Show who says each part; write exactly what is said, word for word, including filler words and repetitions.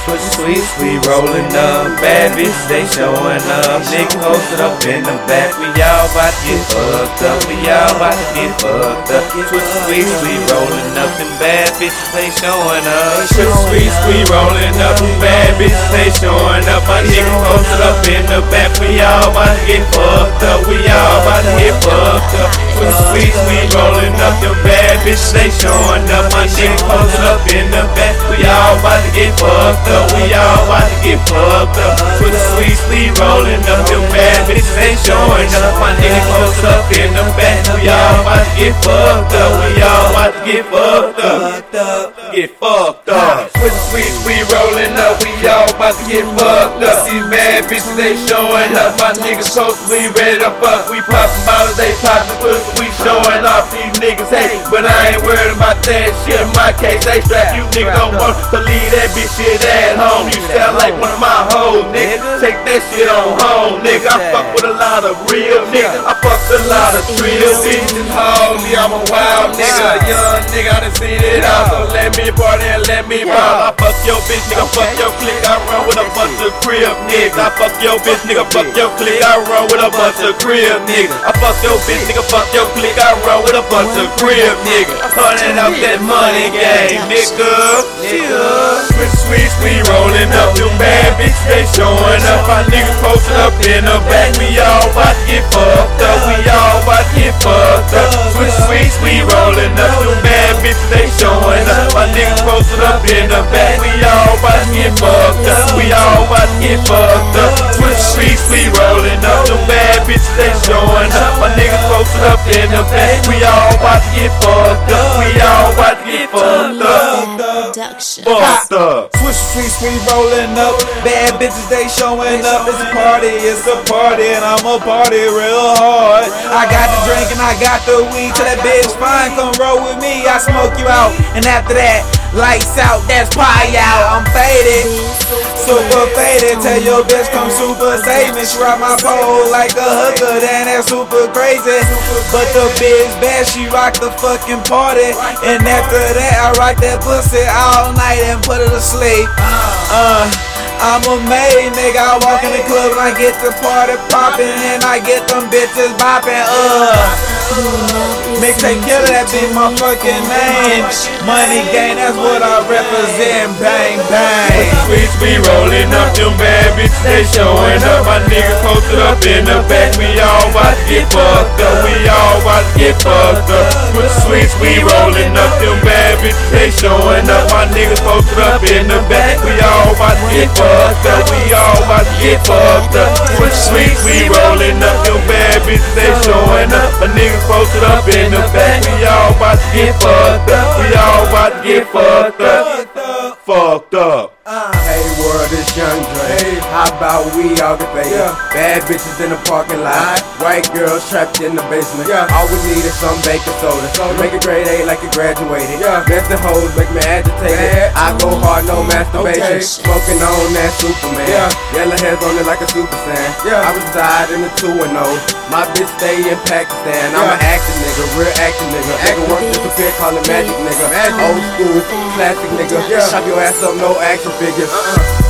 Speaker 1: Switch sweets, we rolling up. Bad bitches, they showing up. Niggas posted up in the back. We all about to get fucked up. We all about to get fucked up. Switch sweets, we rolling up. Them bad bitches, they showing up. Switch sweets, we rolling up. Them bad bitches, they showing up. My niggas posted up in the back. We all about to get fucked up. We all about to get fucked up. Switch sweets, we rolling up. Them bad bitches, they showing up. My niggas posted up in the back. We all about to get fucked up. We all about to get fucked up. Switch sweets, we rolling up. Them bad bitches ain't showing up. My niggas posted up in the back. We all about to get fucked up. We all about to get fucked up. Get fucked up. Switch sweets, we rolling up. We all about to get fucked up. These bad bitches ain't showing up. My niggas posted, we ready to fuck. We poppin' bottles, they poppin' pussy. We showing off. These niggas hate, but I ain't worried about that shit. In my case, they strap. You niggas don't want to leave that bitch shit at home. You sound like one of my hoes, nigga. Take that shit on home, nigga. I fuck with a lot of real niggas. I fuck with a lot of real bitches, hoes. Yeah, I'm a wild nigga, a young nigga. I done seen it all, so let me party and let me ball. I fuck your bitch, nigga. Fuck your clique. I run with a bunch of crib niggas. I fuck your bitch, nigga. Fuck your clique. I run with a bunch of crib niggas. I fuck your bitch, nigga. Fuck your clique. I run with a bunch of crib niggas. Hunting up that money game, nigga. Nigga. Switch sweets, we rolling up. Them bad bitches, they showing up. My niggas posted up in the back. We all about to get fucked up. We all about to get fucked up. Switch sweets, we rolling up. Them bad bitches, they showing up. My niggas posted up in the back. We all about to get fucked up. We all about to get fucked up. Switch sweets, we rolling up. Them bad bitches, they showing up. My niggas posted up in the back. We all about to get fucked up. We all about to get fucked up. Fucked up.
Speaker 2: Switch streets, we rolling up. Bad bitches, they showing up. It's a party, it's a party, and I'ma party real hard. I got the drink and I got the weed. Till that bitch fine, come roll with me. I smoke you out, and after that, lights out, that's pie out. I'm faded, super faded. Tell your bitch come super save me. She rock my pole like a hooker, then that's super crazy. But the bitch bad, she rock the fucking party, and after that, I rock that pussy all night and put her to sleep. Uh, I'm a maid, nigga. I walk in the club and I get the party poppin', and I get them bitches boppin'. Uh, Mixtape Killer, that be my fucking name. Money gang, that's what I represent. Bang bang.
Speaker 1: Sweets, we rolling up. Them bad bitches, they showing up. My niggas posted up in the back. We all about to get fucked up. We all about to get fucked up. With sweets, we rolling up. Them bad bitches, they showing up. My niggas posted up in the back. We all about to get fucked up. We all about to get fucked up. With sweets, we rolling up. Them bad bitches, they showing up. My niggas posted up in the back. We all about to get fucked up. We all about to get fucked up. Fucked up.
Speaker 3: Uh, hey world, it's Young Dre. Hey. How about we all get paid? Yeah. Bad bitches in the parking lot. White girls trapped in the basement. Yeah. All we need is some baking soda. So make it grade A like you graduated. Yeah. Messing hoes make me agitated. Bad. I go hard, no masturbation. Okay. Smoking on that Superman. Yeah. Yellow hairs on it like a super saiyan. Yeah. I reside in the two and oh. My bitch stay in Pakistan. Yeah. I'm an acting nigga, real acting nigga. Acting work disappear, call it magic nigga. Magic. Old school, classic nigga. Yeah. Chop your ass up, no action figures. Uh-uh.